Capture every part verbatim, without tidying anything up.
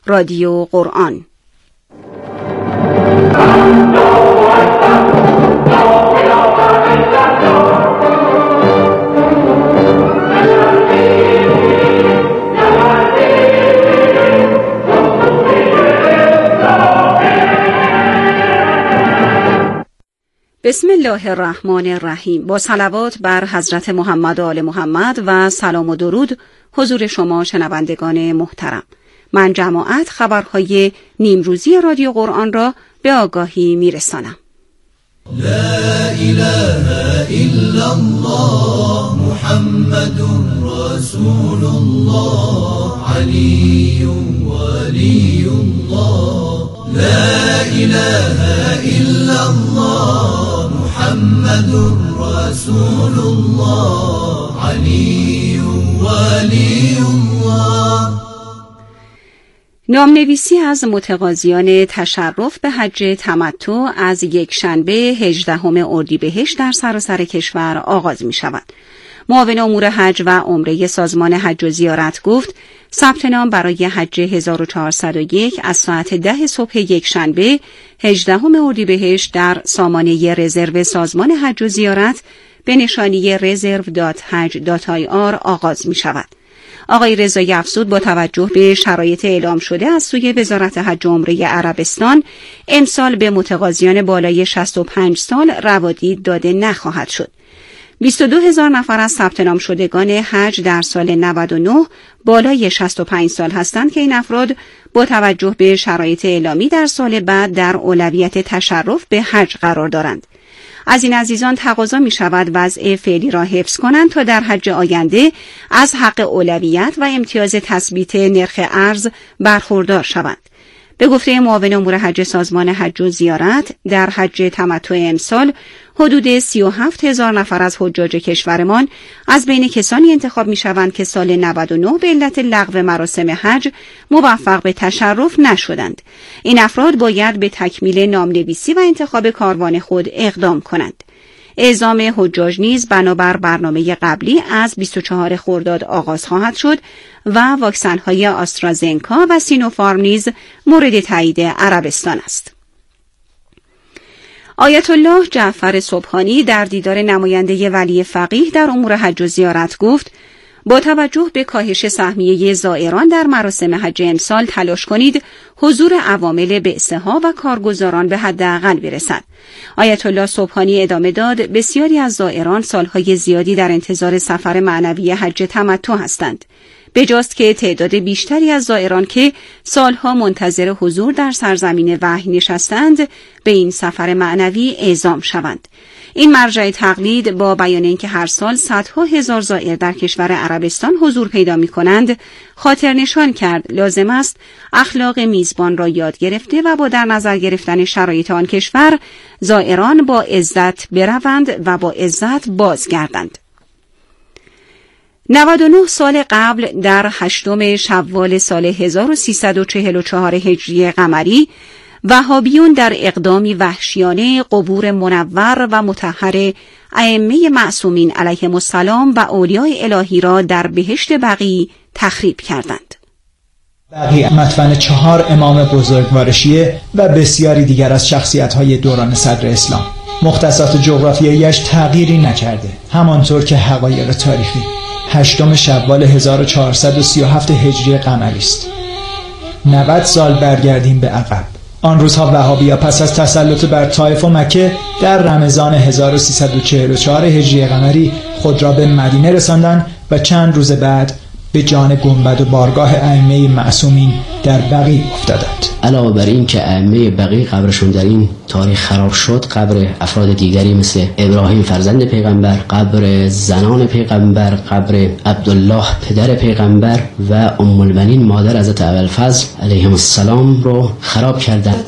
رادیو قرآن. بسم الله الرحمن الرحیم. با صلوات بر حضرت محمد و آل محمد و سلام و درود حضور شما شنوندگان محترم. من جماعت خبرهای نیمروزی رادیو قرآن را به آگاهی میرسانم. لا اله الا الله محمد رسول الله علی ولی الله. لا اله الا الله محمد رسول الله علی ولی الله. نامنویسی از متقاضیان تشرف به حج تمتع از یک شنبه هجدهم اردیبهشت در سراسر کشور آغاز می شود. معاون امور حج و عمره سازمان حج و زیارت گفت ثبت نام برای حج هزار و چهارصد و یک از ساعت ده صبح یک شنبه هجدهم اردیبهشت در سامانه رزرو سازمان حج و زیارت به نشانی رزرو دات حج دات آی آر آغاز می شود. آقای رضایی افزود با توجه به شرایط اعلام شده از سوی وزارت حج و عمره عربستان امسال به متقاضیان بالای شصت و پنج سال روادید داده نخواهد شد. بیست و دو هزار نفر از ثبت نام شدگان حج در سال نود و نه بالای شصت و پنج سال هستند که این افراد با توجه به شرایط اعلامی در سال بعد در اولویت تشرف به حج قرار دارند. از این عزیزان تقاضا می شود وضع فعلی را حفظ کنند تا در حج آینده از حق اولویت و امتیاز تثبیت نرخ ارز برخوردار شوند. به گفته معاون امور حج سازمان حج و زیارت در حج تمتع امسال حدود سی و هفت هزار نفر از حجاج کشورمان از بین کسانی انتخاب می شوند که سال نود و نه به علت لغو مراسم حج موفق به تشرف نشدند. این افراد باید به تکمیل نامنویسی و انتخاب کاروان خود اقدام کنند. اعزام حجاج نیز بنابر برنامه قبلی از بیست و چهارم خرداد آغاز خواهد شد و واکسن‌های آسترازنکا و سینوفارم نیز مورد تایید عربستان است. آیت الله جعفر سبحانی در دیدار نماینده ولی فقیه در امور حج و زیارت گفت با توجه به کاهش سهمیه زائران در مراسم حج امسال تلاش کنید حضور عوامل بعثه‌ها و کارگزاران به حداقل برسد. آیت الله سبحانی ادامه داد بسیاری از زائران سالهای زیادی در انتظار سفر معنوی حج تمتع هستند. بجاست که تعداد بیشتری از زائران که سالها منتظر حضور در سرزمین وحی نشستند به این سفر معنوی اعزام شوند. این مرجع تقلید با بیان اینکه هر سال صدها هزار زائر در کشور عربستان حضور پیدا می کنند خاطر نشان کرد لازم است اخلاق میزبان را یاد گرفته و با در نظر گرفتن شرایط آن کشور زائران با عزت بروند و با عزت بازگردند. نود و نه سال قبل در هشتم شوال سال هزار و سیصد و چهل و چهار هجری قمری وهابیون در اقدامی وحشیانه قبور منور و مطهر ائمه معصومین علیهم السلام و اولیای الهی را در بهشت بقیع تخریب کردند. بقیع مدفن چهار امام بزرگوار شیعه و بسیاری دیگر از شخصیت‌های دوران صدر اسلام. مختصات جغرافیاییش تغییری نکرده، همانطور که حقایق تاریخی. هشتم شوال هزار و چهارصد و سی و هفت هجری قمری است. نود سال برگردیم به عقب. آن روزها وهابی‌ها پس از تسلط بر طائف و مکه در رمضان هزار و سیصد و چهل و چهار هجری قمری خود را به مدینه رساندند و چند روز بعد به جان گنبد و بارگاه ائمه معصومین در بقیع افتادند. علاوه بر این که ائمه بقیع قبرشون در این تاریخ خراب شد، قبر افراد دیگری مثل ابراهیم فرزند پیغمبر، قبر زنان پیغمبر، قبر عبدالله پدر پیغمبر و ام المؤمنین مادر حضرت ابوالفضل علیهم السلام رو خراب کردند.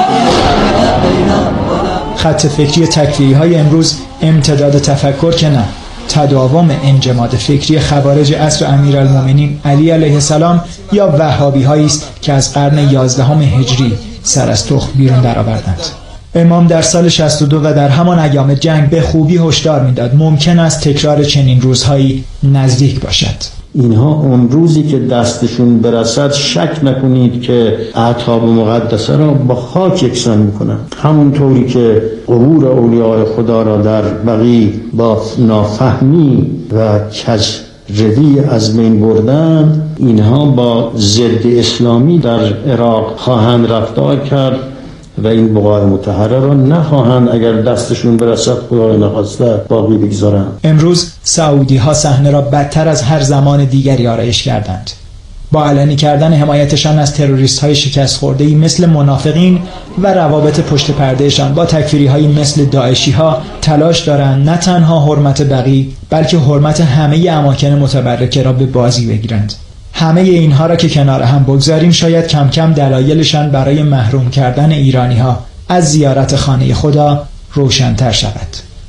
خط فکری تکفیری های امروز امتداد تفکر که نه، تداوم انجماد فکری خوارج عصر امیرالمومنین علی علیه السلام یا وهابی هایی است که از قرن یازدهم هجری سر از تخم بیرون درآوردند. امام در سال شصت و دو و در همان ایام جنگ به خوبی هشدار میداد ممکن است تکرار چنین روزهایی نزدیک باشد. اینها اون روزی که دستشون برسد شک نکنید که اعتاب مقدسه را با خاک یکسان میکنن. همون طوری که قبور اولیاء خدا را در بقیع با نافهمی و کج روی از بین بردن، اینها با ضد اسلامی در عراق خواهند رفتار کرد و این بقاع مطهره را نخواهند اگر دستشون برسد خدای نخواسته باقی بگذارن. امروز سعودی ها صحنه را بدتر از هر زمان دیگری آرایش کردند. با علنی کردن حمایتشان از تروریست های شکست خورده‌ای مثل منافقین و روابط پشت پردهشان با تکفیری های مثل داعشی ها تلاش دارند نه تنها حرمت بقی بلکه حرمت همه اماکن متبرکه را به بازی بگیرند. همه اینها را که کنار هم بگذاریم شاید کم کم دلایلشان برای محروم کردن ایرانی ها از زیارت خانه خدا روشن‌تر شود.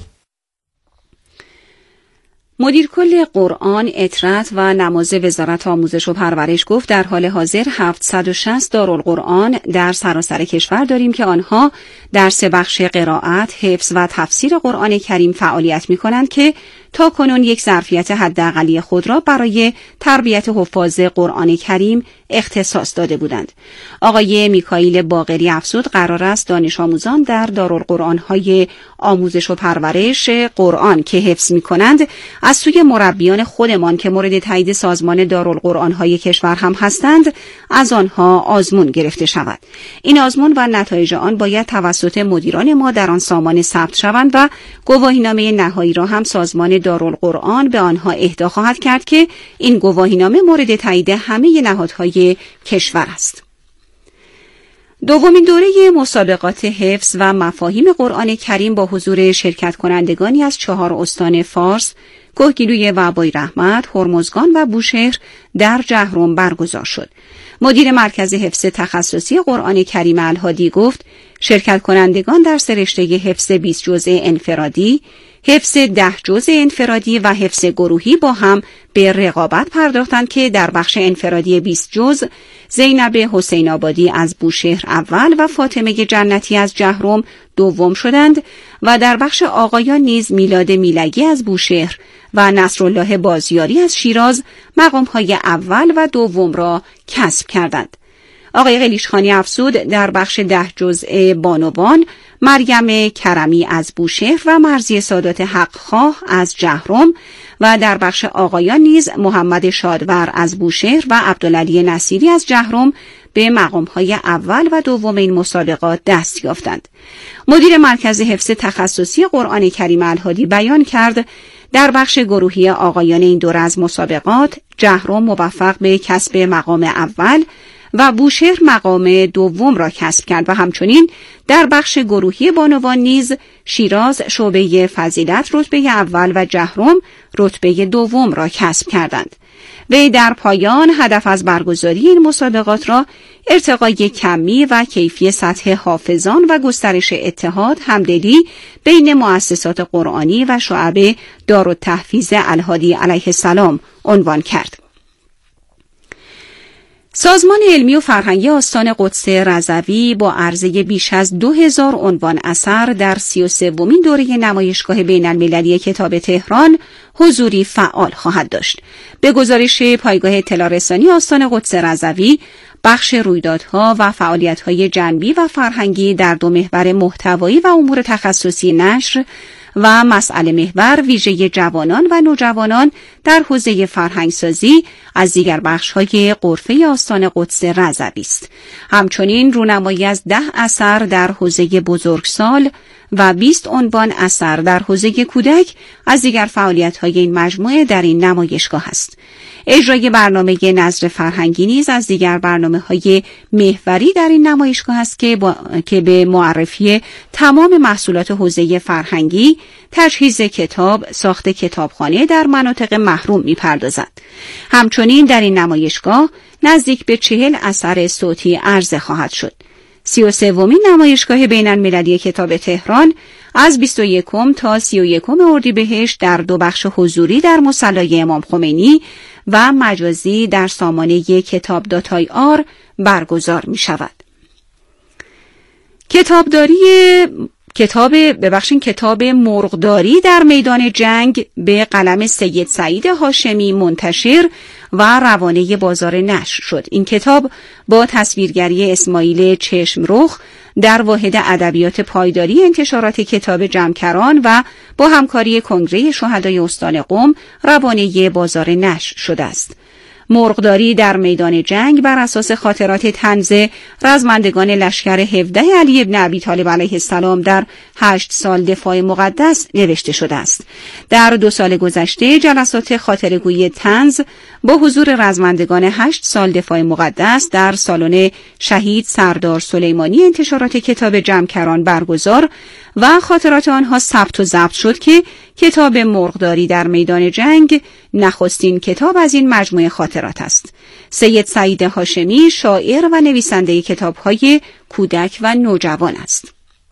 مدیر کل قرآن، اطرت و نماز وزارت آموزش و پرورش گفت در حال حاضر هفتصد و شصت دارالقرآن در سراسر کشور داریم که آنها در سه بخش قرائت، حفظ و تفسیر قرآن کریم فعالیت می کنند که تا کنون یک ظرفیت حداقلی خود را برای تربیت حفاظ قرآن کریم اختصاص داده بودند. آقای میکائیل باقری افزود قرار است دانش آموزان در دارالقرآن‌های آموزش و پرورش قرآن که حفظ می‌کنند از سوی مربیان خودمان که مورد تایید سازمان دارالقرآن‌های کشور هم هستند از آنها آزمون گرفته شود. این آزمون و نتایج آن باید توسط مدیران ما در آن سامان ثبت شوند و گواهینامه نهایی را هم سازمان دارالقرآن به آنها اهدا خواهد کرد که این گواهینامه مورد تایید همه نهادهای کشور است. دومین دوره مسابقات حفظ و مفاهیم قرآن کریم با حضور شرکت کنندگانی از چهار استان فارس، کوهگیلوی وعبای رحمت، هرمزگان و بوشهر در جهرم برگزار شد. مدیر مرکز حفظ تخصصی قرآن کریم الهادی گفت شرکت کنندگان در سرشته حفظ بیست جزء انفرادی، حفظ ده جزء انفرادی و حفظ گروهی با هم به رقابت پرداختند که در بخش انفرادی بیست جزء زینب حسین آبادی از بوشهر اول و فاطمه جنتی از جهرم دوم شدند و در بخش آقایان نیز میلاد میلگی از بوشهر و نصرالله بازیاری از شیراز مقام‌های اول و دوم را کسب کردند. آقای قلیشخانی افزود در بخش ده جزء بانوان مریم کرمی از بوشهر و مرزی سادات حقخواه از جهرم و در بخش آقایان نیز محمد شادور از بوشهر و عبدالعلی نصیری از جهرم به مقام‌های اول و دوم این مسابقات دست یافتند. مدیر مرکز حفظ تخصصی قرآن کریم الهادی بیان کرد در بخش گروهی آقایان این دوره از مسابقات جهرم موفق به کسب مقام اول و بوشهر مقام دوم را کسب کرد و همچنین در بخش گروهی بانوان نیز شیراز شعبه فضیلت رتبه اول و جهرم رتبه دوم را کسب کردند. وی در پایان هدف از برگزاری این مسابقات را ارتقای کمی و کیفی سطح حافظان و گسترش اتحاد همدلی بین مؤسسات قرآنی و شعب دارالتحفیظ الهادی علیه السلام عنوان کرد. سازمان علمی و فرهنگی آستان قدس رضوی با عرضه بیش از دو هزار عنوان اثر در سی و سومین دوره نمایشگاه بین المللی کتاب تهران حضوری فعال خواهد داشت. به گزارش پایگاه اطلاع رسانی آستان قدس رضوی، بخش رویدادها و فعالیت‌های جنبی و فرهنگی در دو محور محتوایی و امور تخصصی نشر و مسئله محور ویژه جوانان و نوجوانان در حوزه فرهنگسازی از دیگر بخش‌های غرفه آستان قدس رضوی است. همچنین رونمایی از ده اثر در حوزه بزرگسال و بیست عنوان اثر در حوزه کودک از دیگر فعالیت‌های این مجموعه در این نمایشگاه است. اجرای برنامه نظر فرهنگی نیز از دیگر برنامه‌های محوری در این نمایشگاه است که, با... که به معرفی تمام محصولات حوزه فرهنگی، تجهیز کتاب، ساخت کتابخانه در مناطق محروم می‌پردازد. همچنین در این نمایشگاه نزدیک به چهل اثر صوتی عرضه خواهد شد. سی و سومین نمایشگاه بین المللی کتاب تهران از بیست و یکم تا سی و یکم اردیبهشت در دو بخش حضوری در مصلی امام خمینی و مجازی در سامانه کتاب دات آر برگزار می شود. کتابداری کتاب ببخشین کتاب مرغداری در میدان جنگ به قلم سید سعید هاشمی منتشر و روانه بازار نشر شد. این کتاب با تصویرگری اسماعیل چشمرخ در واحد ادبیات پایداری انتشارات کتاب جمکران و با همکاری کنگره شهدای استان قم روانه بازار نشر شده است. مرغداری در میدان جنگ بر اساس خاطرات طنز رزمندگان لشکر هفده علی ابن ابی طالب علیه السلام در هشت سال دفاع مقدس نوشته شده است. در دو سال گذشته جلسات خاطره‌گویی طنز با حضور رزمندگان هشت سال دفاع مقدس در سالن شهید سردار سلیمانی انتشارات کتاب جمکران برگزار و خاطرات آنها ثبت و ضبط شد که کتاب مرغداری در میدان جنگ نخستین کتاب از این مجموعه خاطرات است. سید سعید هاشمی شاعر و نویسنده کتاب‌های کودک و نوجوان است.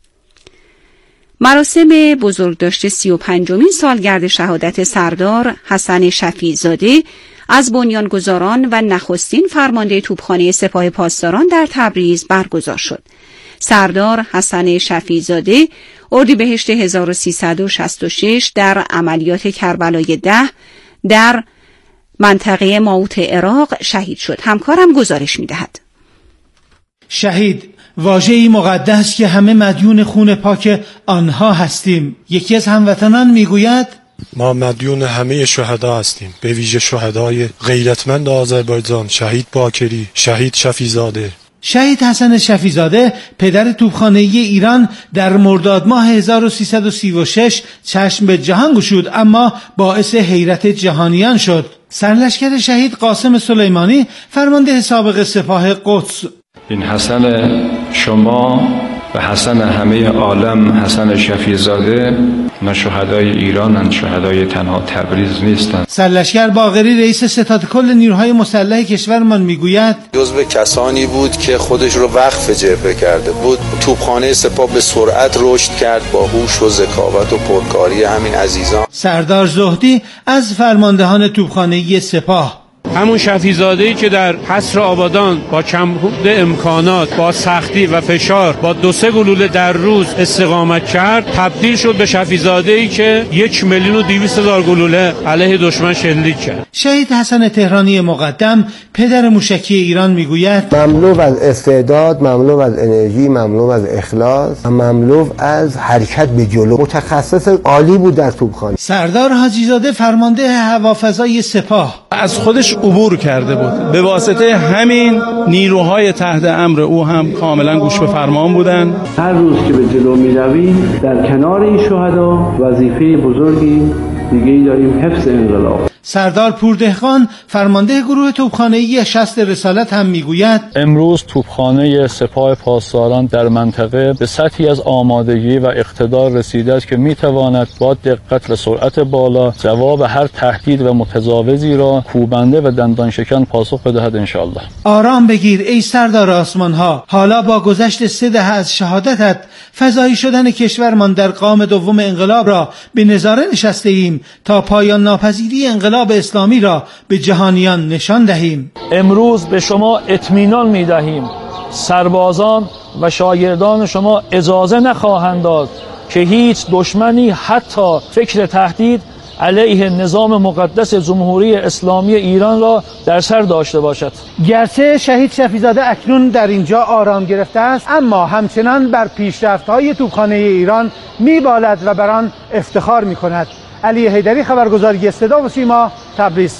مراسم بزرگداشت سی و پنجمین سالگرد شهادت سردار حسن شفیع‌زاده از بنیانگذاران و نخستین فرمانده توپخانه سپاه پاسداران در تبریز برگزار شد. سردار حسن شفیع‌زاده اردیبهشت هزار و سیصد و شصت و شش در عملیات کربلای ده در منطقه ماوت عراق شهید شد. همکارم گزارش می‌دهد. شهید واژه‌ای مقدس که همه مدیون خون پاک آنها هستیم. یکی از هموطنان میگوید ما مدیون همه شهدا هستیم، به ویژه شهدای غیرتمند آذربایجان، شهید باکری، شهید شفیع‌زاده. شهید حسن شفیع‌زاده پدر توپخانه‌ای ایران در مرداد ماه هزار و سیصد و سی و شش چشم به جهان گشود، اما باعث حیرت جهانیان شد. سرلشکر شهید قاسم سلیمانی فرمانده سابق سپاه قدس: این حسن شما و حسن همه عالم، حسن شفیع‌زاده، نه شهدای ایرانند، شهدای تنها تبریز نیستند. سرلشکر باقری رئیس ستاد کل نیروهای مسلح کشورمان میگوید جزو کسانی بود که خودش رو وقف جبهه کرده بود. توپخانه سپاه به سرعت رشد کرد با هوش و ذکاوت و پرکاری همین عزیزان. سردار زهدی از فرماندهان توپخانه‌ای سپاه: همون شفیع‌زاده‌ای که در حصر آبادان با کمبود امکانات، با سختی و فشار، با دو سه گلوله در روز استقامت کرد، تبدیل شد به شفیع‌زاده‌ای که یک میلیون و دویست هزار گلوله علیه دشمن شلیک کرد. شهید حسن تهرانی مقدم پدر موشکی ایران میگوید: مملو از استعداد، مملو از انرژی، مملو از اخلاص، مملو از حرکت به جلو، متخصص عالی بود در توپخانه. سردار حاجی‌زاده فرمانده هوافضای سپاه از خودش عبور کرده بود. به واسطه همین نیروهای تحت امر او هم کاملا گوش به فرمان بودن. هر روز که به جلو می رویم در کنار این شهدا وظیفه بزرگی دیگه داریم: حفظ انقلاب. سردار پوردهخان فرمانده گروه توپخانه‌ای شصت رسالت هم میگوید: امروز توپخانه سپاه پاسداران در منطقه به سطحی از آمادگی و اقتدار رسیده است که میتواند با دقت و سرعت بالا جواب هر تهدید و متجاوزی را کوبنده و دندان شکن پاسخ بدهد انشاءالله. آرام بگیر ای سردار آسمان‌ها. حالا با گذشت سه دهه از شهادتت، فضایی شدن کشورمان در قام دوم انقلاب را به نظاره نشسته ایم تا پایان ناپذیری انقلاب اسلامی را به جهانیان نشان دهیم. امروز به شما اطمینان می دهیم سربازان و شاگردان شما اجازه نخواهند داد که هیچ دشمنی حتی فکر تهدید علیه نظام مقدس جمهوری اسلامی ایران را در سر داشته باشد. گرچه شهید شفیع‌زاده اکنون در اینجا آرام گرفته است، اما همچنان بر پیشرفت‌های توپخانه ایران می‌بالد و بر آن افتخار می‌کند. علی حیدری، خبرگزاری صدا و سیما، تبریز.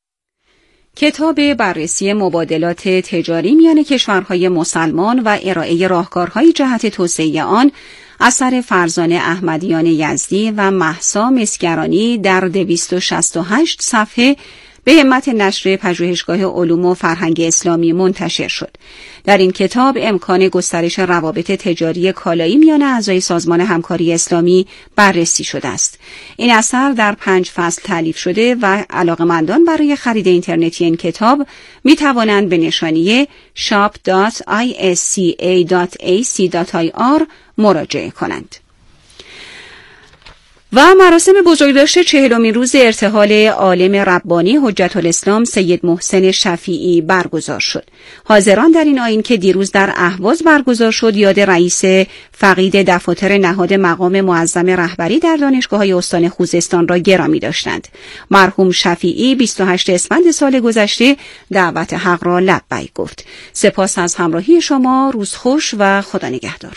کتاب بررسی مبادلات تجاری میان کشورهای مسلمان و ارائه راهکارهای جهت توسعه آن اثر فرزانه احمدیان یزدی و مهسا مسگرانی در دویست و شصت و هشت صفحه به همت نشر پژوهشگاه علوم و فرهنگ اسلامی منتشر شد. در این کتاب امکان گسترش روابط تجاری کالایی میان اعضای سازمان همکاری اسلامی بررسی شده است. این اثر در پنج فصل تالیف شده و علاقه‌مندان برای خرید اینترنتی این کتاب می توانند به نشانی shop dot i s c a dot a c dot i r مراجعه کنند. و مراسم بزرگداشت چهلمین روز ارتحال عالم ربانی حجت الاسلام سید محسن شفیعی برگزار شد. حاضران در این آیین که دیروز در اهواز برگزار شد یاد رئیس فقید دفاتر نهاد مقام معظم رهبری در دانشگاه‌های استان خوزستان را گرامی داشتند. مرحوم شفیعی بیست و هشتم اسفند سال گذشته دعوت حق را لبیک گفت. سپاس از همراهی شما، روز خوش و خدا نگهدار.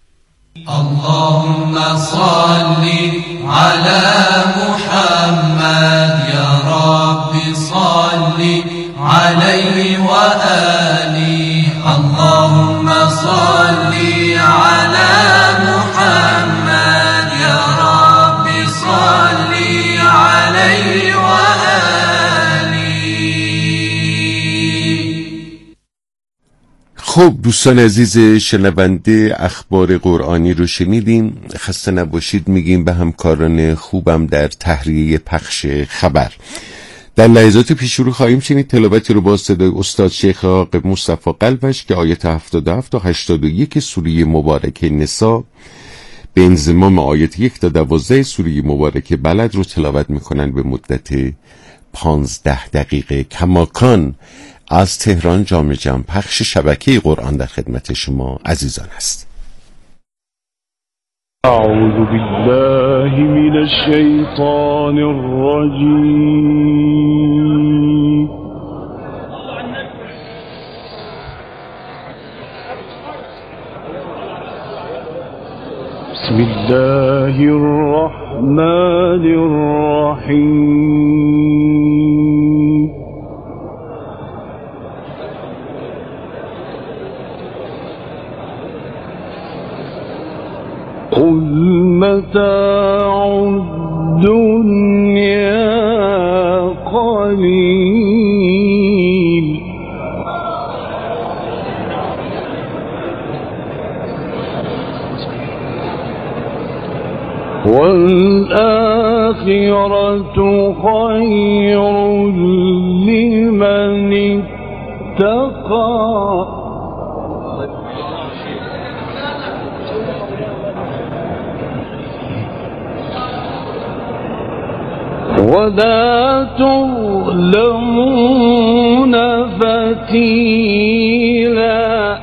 اللهم صل على محمد يا رب صل عليه وآله اللهم صل على محمد يا رب صل عليه وآله. خب دوستان عزیز شنونده، اخبار قرآنی رو شنیدیم. خسته نباشید میگیم به همکاران خوبم در تهیه پخش خبر. در لحظات پیش رو خواهیم شنید تلاوتی رو با صدای استاد شیخ عاقب مصطفی قلبش که آیت هفتاد و هفت تا هشتاد و یک سوره مبارکه نساء به انضمام آیت یک تا دوازده سوره مبارکه بلد رو تلاوت میکنن به مدت پانزده دقیقه. کماکان از تهران جامع جمع پخش شبکه قرآن در خدمت شما عزیزان است. اعوذ بالله من الشیطان الرجیم. بسم الله الرحمن الرحیم. قل متاع الدنيا قليل والآخرة خير لمن اتقى ولا تظلمون فتيلا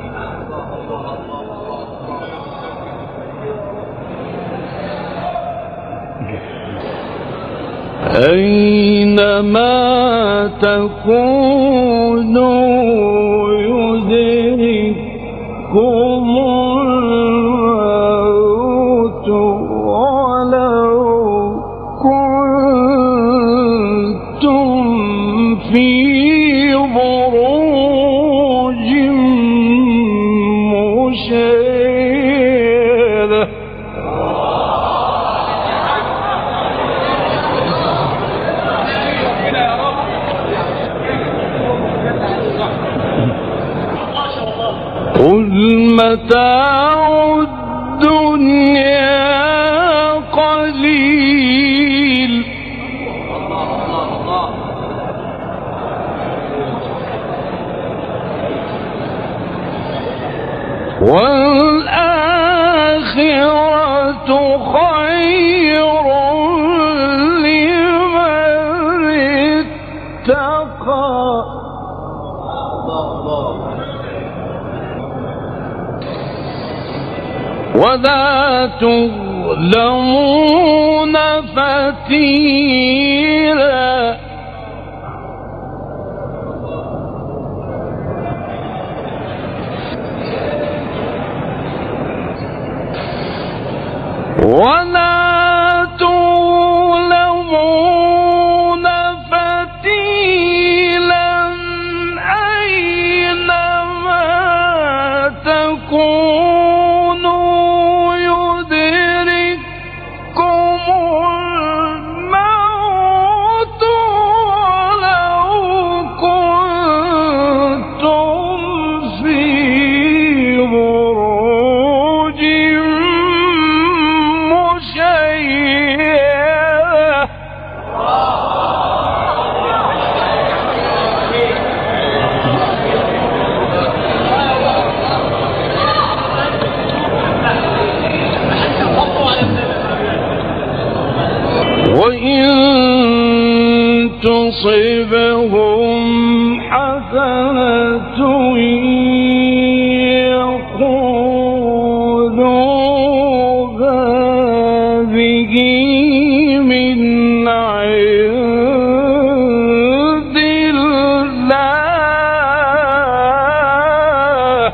أينما تكونوا يدرككم الموت ولو في بروج مشيدة قل متاع الدنيا قليل والآخرة خير لمن اتقى ولا تظلمون فتيلا ولا تظلمون فتيلا أينما تكونوا يدرككم الموت ولو كنتم في بروج تصبهم حسنة يقولوا هذه من عند الله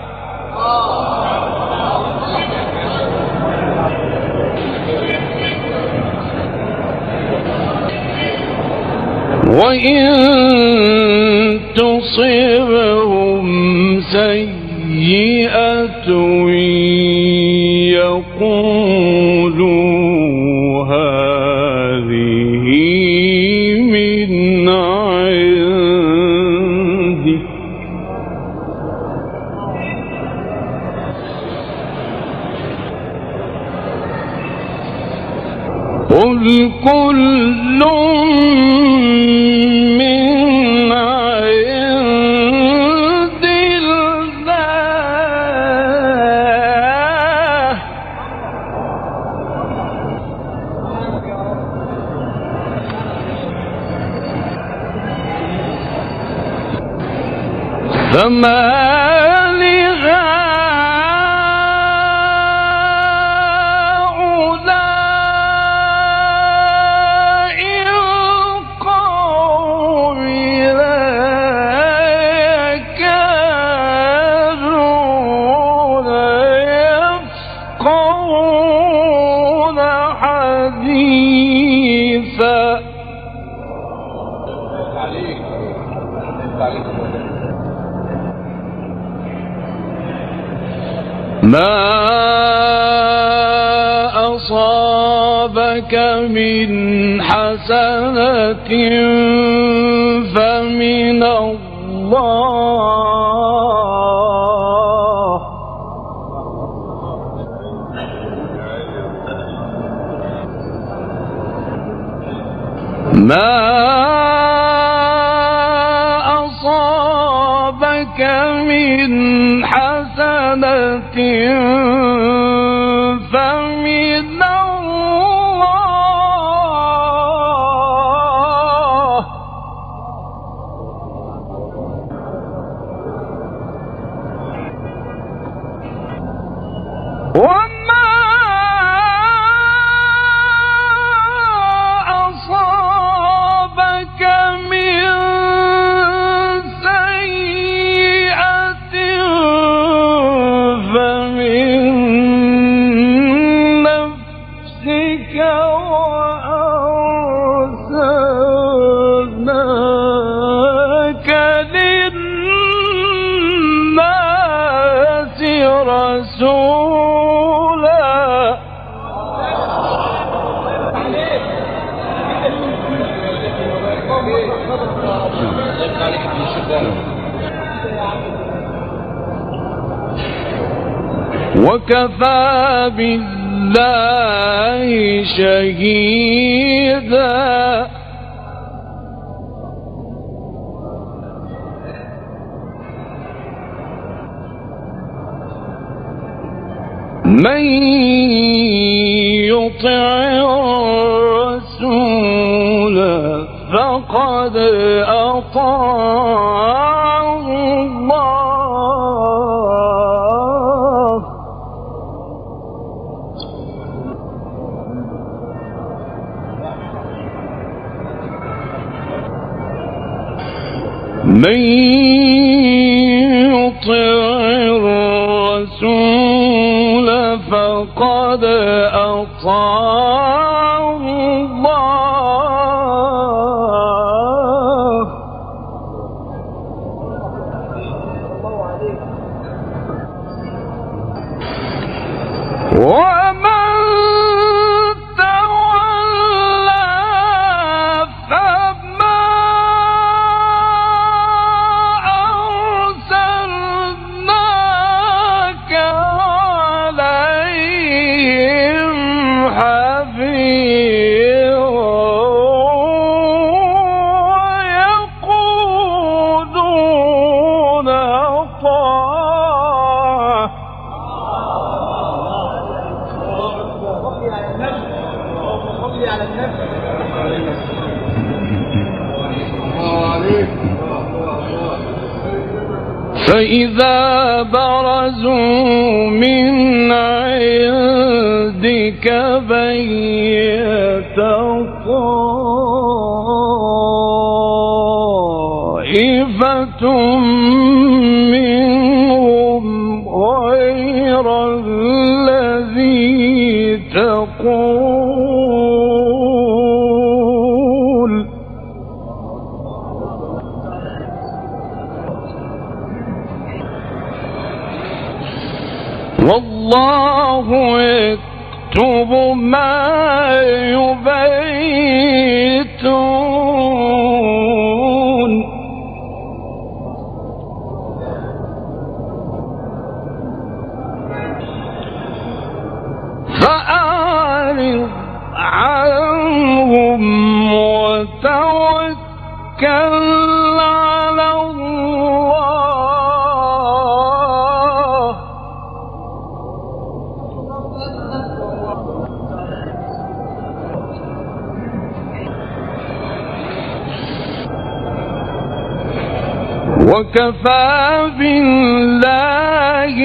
وإن تصبهم سيئة يقولوا هذه من عندك قل كل من عند الله فما ما أصابك من حسنة فمن الله ما أصابك من حسنة فمن الله وما أصابك من سيئة فمن نفسك وأرسلناك للناس رسولا وكفى بالله شهيدا من يطع الرسول فقد أطاع الله من يطع الرسول فقد أطاع الله ومن تولى فما أرسلناك عليهم حفيظا برزوا من عندك بيت طائفة منهم غير الذي تقول والله يكتب ما يبيتون فأعرض عنهم وتوكل على الله وكفى بالله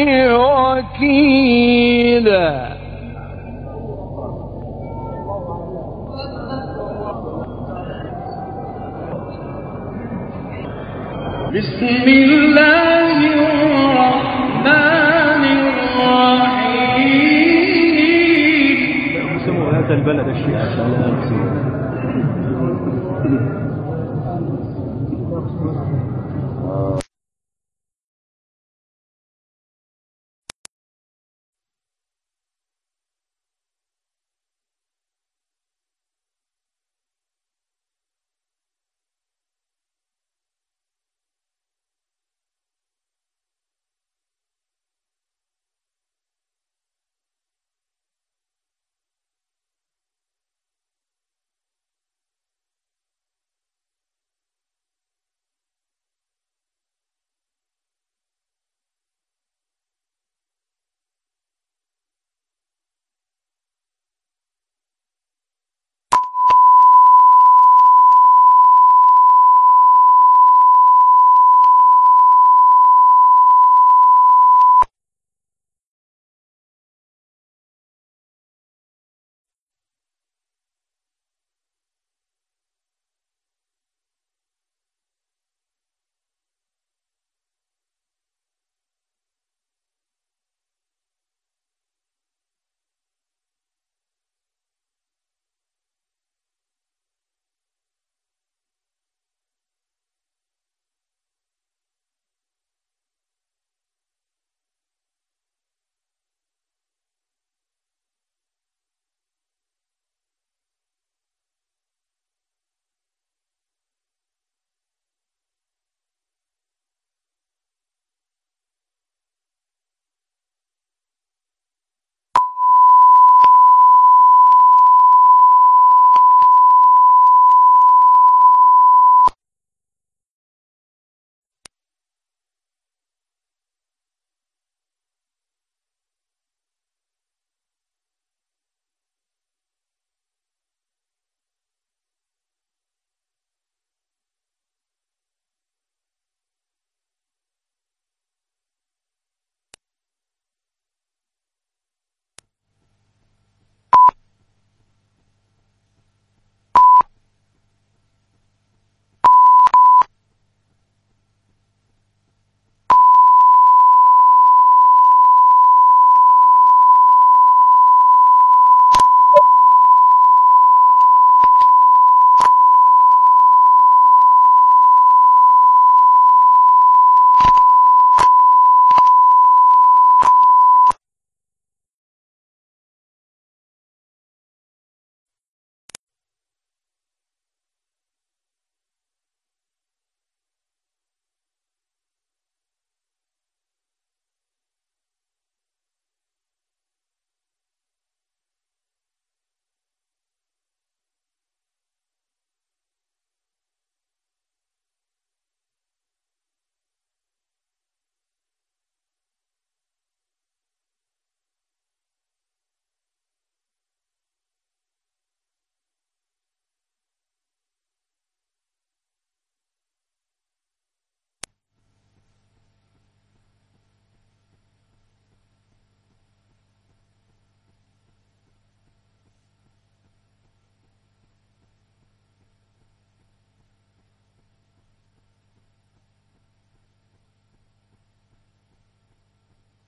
وكيلا. بسم الله الرحمن الرحيم. يسموا هذا البلد الشيعة.